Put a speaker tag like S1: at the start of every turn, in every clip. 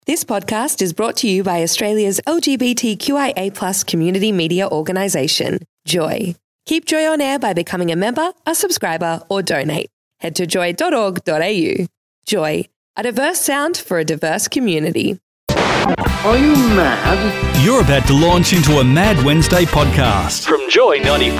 S1: This podcast is brought to you by Australia's LGBTQIA+ community media organisation, Joy. Keep Joy on air by becoming a member, a subscriber, or donate. Head to joy.org.au. Joy, a diverse sound for a diverse community.
S2: Are you mad?
S3: You're about to launch into a Mad Wednesday podcast from Joy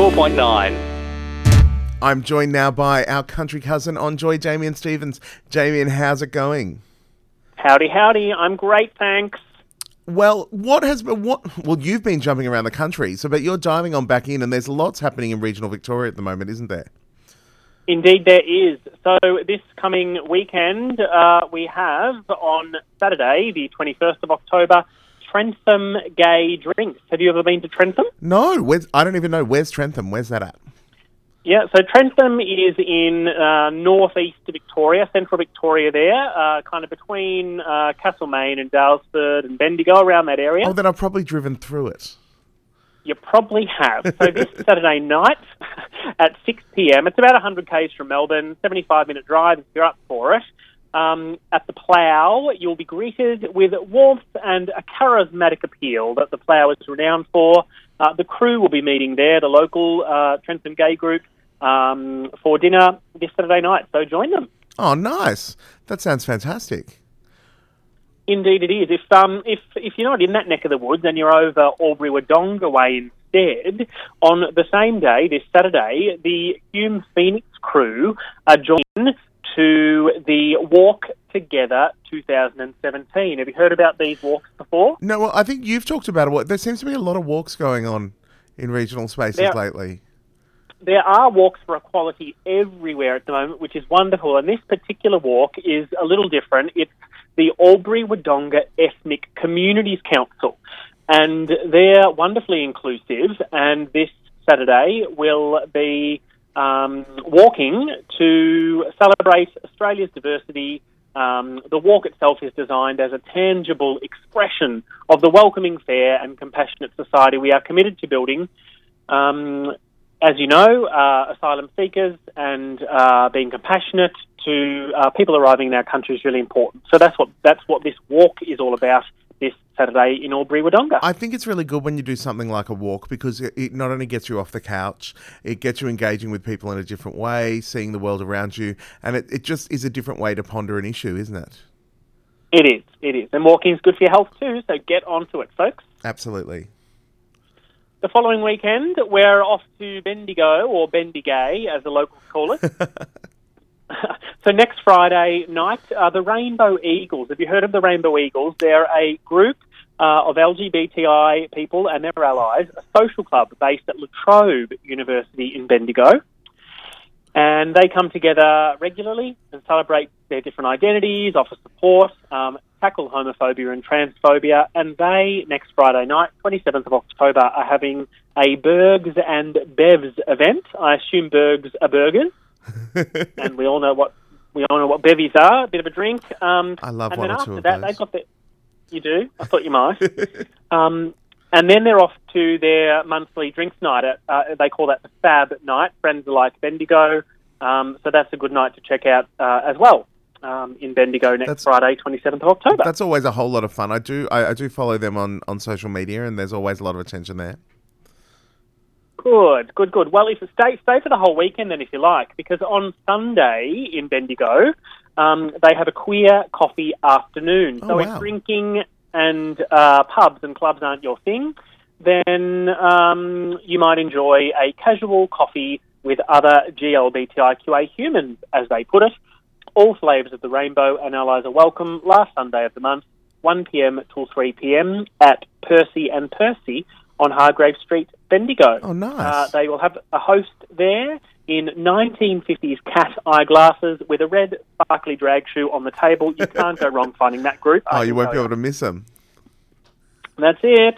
S3: 94.9.
S4: I'm joined now by our country cousin on Joy, Jamian Stevens. Jamian, how's it going?
S2: Howdy, howdy. I'm great, thanks.
S4: Well, you've been jumping around the country, but you're diving on back in, and there's lots happening in regional Victoria at the moment, isn't there?
S2: Indeed, there is. So this coming weekend, we have on Saturday, the 21st of October, Trentham Gay Drinks. Have you ever been to Trentham?
S4: No, I don't even know. Where's Trentham? Where's that at?
S2: Yeah, so Trentham is in northeast Victoria, central Victoria there, kind of between Castlemaine and Daylesford and Bendigo, around that area.
S4: Oh, then I've probably driven through it.
S2: You probably have. So this Saturday night at 6 p.m, it's about 100 k's from Melbourne, 75-minute drive if you're up for it. At the Plough, you'll be greeted with warmth and a charismatic appeal that the Plough is renowned for. The crew will be meeting there, the local Trentham Gay Group, for dinner this Saturday night. So join them.
S4: Oh, nice. That sounds fantastic.
S2: Indeed it is. If you're not in that neck of the woods and you're over Albury-Wodonga way instead, on the same day, this Saturday, the Hume Phoenix crew are joined to the Walk Together 2017. Have you heard about these walks before?
S4: No, well, I think you've talked about it. There seems to be a lot of walks going on in regional spaces lately.
S2: There are walks for equality everywhere at the moment, which is wonderful. And this particular walk is a little different. It's the Albury-Wodonga Ethnic Communities Council. And they're wonderfully inclusive. And this Saturday will be walking to celebrate Australia's diversity. The walk itself is designed as a tangible expression of the welcoming, fair and compassionate society we are committed to building. As you know, asylum seekers and being compassionate to people arriving in our country is really important. So that's what this walk is all about this Saturday in Albury-Wodonga.
S4: I think it's really good when you do something like a walk because it not only gets you off the couch, it gets you engaging with people in a different way, seeing the world around you, and it just is a different way to ponder an issue, isn't it?
S2: It is. And walking is good for your health too, so get onto it, folks.
S4: Absolutely.
S2: The following weekend, we're off to Bendigo, or Bendigay, as the locals call it. So next Friday night, the Rainbow Eagles. Have you heard of the Rainbow Eagles? They're a group of LGBTI people and their allies, a social club based at La Trobe University in Bendigo. And they come together regularly and celebrate their different identities, offer support, tackle homophobia and transphobia. And they, next Friday night, 27th of October, are having a Bergs and Bevs event. I assume Bergs are burgers. And we all know what bevies are, a bit of a drink.
S4: I love one or two of those.
S2: They've got you do? I thought you might. And then they're off to their monthly drinks night. They call that the Fab Night, Friends Alike Bendigo. So that's a good night to check out as well in Bendigo next Friday, 27th of October.
S4: That's always a whole lot of fun. I do follow them on social media, and there's always a lot of attention there. Good. Well, if you stay for the whole weekend then, if you like, because on Sunday in Bendigo, they have a queer coffee afternoon. So if drinking and pubs and clubs aren't your thing, then you might enjoy a casual coffee with other GLBTIQA humans, as they put it. All flavours of the rainbow and allies are welcome. Last Sunday of the month, 1 p.m. till 3 p.m. at Percy and Percy on Hargrave Street, Bendigo. Oh, nice.
S2: They will have a host there in 1950s cat eyeglasses with a red sparkly drag shoe on the table. You can't go wrong finding that group.
S4: You won't be able to miss them.
S2: That's it.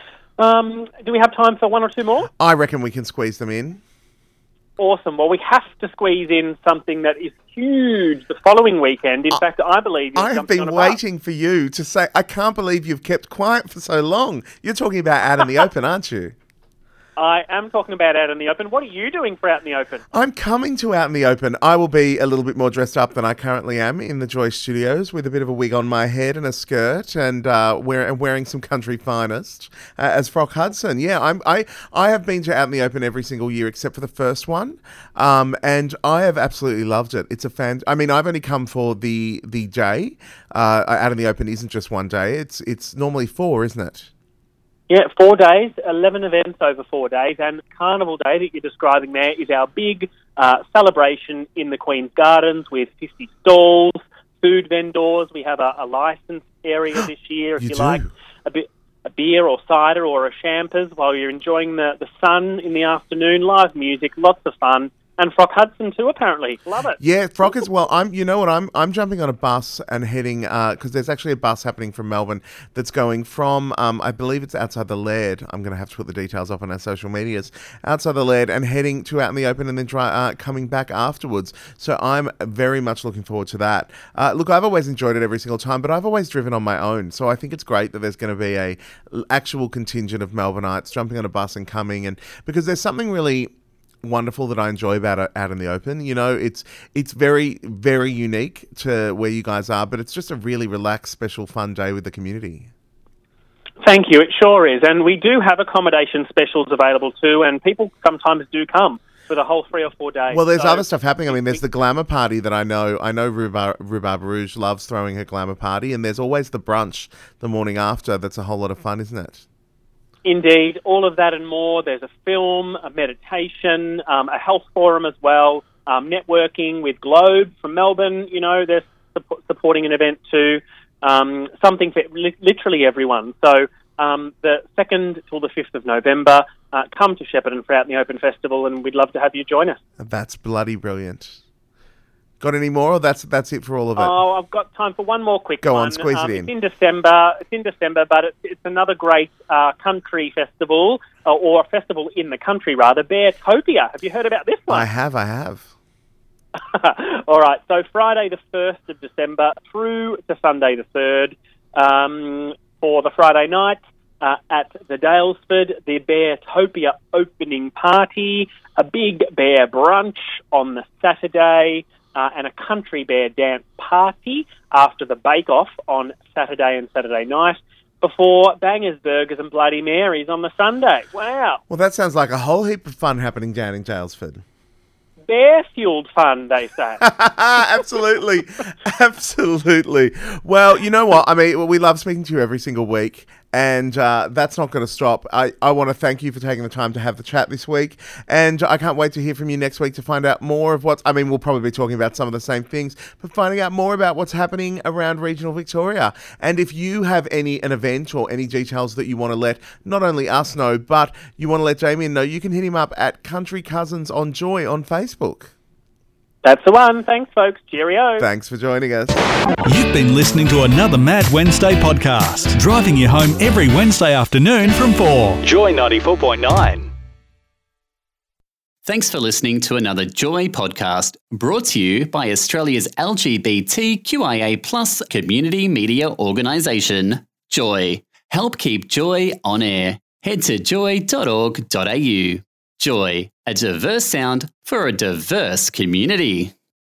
S2: Do we have time for one or two more?
S4: I reckon we can squeeze them in.
S2: Awesome. Well, we have to squeeze in something that is huge the following weekend. In fact, I believe
S4: I have been waiting for you to say, I can't believe you've kept quiet for so long. You're talking about Out in the Open, aren't you?
S2: I am talking about Out in the Open. What are you doing for Out in the Open?
S5: I'm coming to Out in the Open. I will be a little bit more dressed up than I currently am in the Joy Studios, with a bit of a wig on my head and a skirt, and wearing some country finest as Frock Hudson. Yeah, I have been to Out in the Open every single year except for the first one, and I have absolutely loved it. It's a fan. I mean, I've only come for the day. Out in the Open isn't just one day. It's normally 4, isn't it?
S2: Yeah, 4 days, 11 events over 4 days, and Carnival Day that you're describing there is our big celebration in the Queen's Gardens with 50 stalls, food vendors. We have a licensed area this year, if you like, a beer or cider or a champers while you're enjoying the sun in the afternoon, live music, lots of fun. And Frock Hudson too, apparently. Love it.
S5: Yeah, Frock as well. I'm jumping on a bus and heading, because there's actually a bus happening from Melbourne that's going from, I believe it's outside the Laird. I'm going to have to put the details up on our social medias. Outside the Laird and heading to Out in the Open and then coming back afterwards. So I'm very much looking forward to that. Look, I've always enjoyed it every single time, but I've always driven on my own. So I think it's great that there's going to be a actual contingent of Melbourneites jumping on a bus and coming, and because there's something really wonderful that I enjoy about Out in the Open. You know, it's very, very unique to where you guys are, but it's just a really relaxed, special, fun day with the community.
S2: Thank you. It sure is. And we do have accommodation specials available too, and people sometimes do come for the whole 3 or 4 days.
S5: Well, there's other stuff happening. I mean, there's the glamour party that I know Rhubarb Rouge loves throwing her glamour party, and there's always the brunch the morning after. That's a whole lot of fun, isn't it?
S2: Indeed, all of that and more. There's a film, a meditation, a health forum as well, networking with Globe from Melbourne. You know, they're supporting an event too, something for literally everyone. So the 2nd till the 5th of November, come to Shepparton for Out in the Open Festival, and we'd love to have you join us.
S5: That's bloody brilliant. Got any more, or that's it for all of it?
S2: Oh, I've got time for one more quick one.
S5: Go on, squeeze it in.
S2: It's in December, but it's another great country festival, or a festival in the country, rather, Beartopia. Have you heard about this one?
S5: I have.
S2: All right, so Friday the 1st of December through to Sunday the 3rd, for the Friday night at the Daylesford, the Beartopia opening party, a big bear brunch on the Saturday, and a country bear dance party after the bake-off on Saturday and Saturday night, before Bangers, Burgers and Bloody Marys on the Sunday. Wow.
S5: Well, that sounds like a whole heap of fun happening down in Daylesford.
S2: Bear-fueled fun, they say.
S5: Absolutely. Well, you know what? I mean, we love speaking to you every single week, and that's not going to stop. I want to thank you for taking the time to have the chat this week, and I can't wait to hear from you next week to find out more of we'll probably be talking about some of the same things, but finding out more about what's happening around regional Victoria. And if you have an event or any details that you want to let not only us know, but you want to let Damien know, you can hit him up at Country Cousins on Joy on Facebook.
S2: That's the one. Thanks, folks. Cheerio.
S5: Thanks for joining us.
S3: You've been listening to another Mad Wednesday podcast, driving you home every Wednesday afternoon from 4. Joy 94.9.
S6: Thanks for listening to another Joy podcast, brought to you by Australia's LGBTQIA+ community media organisation, Joy. Help keep Joy on air. Head to joy.org.au. Joy, a diverse sound for a diverse community.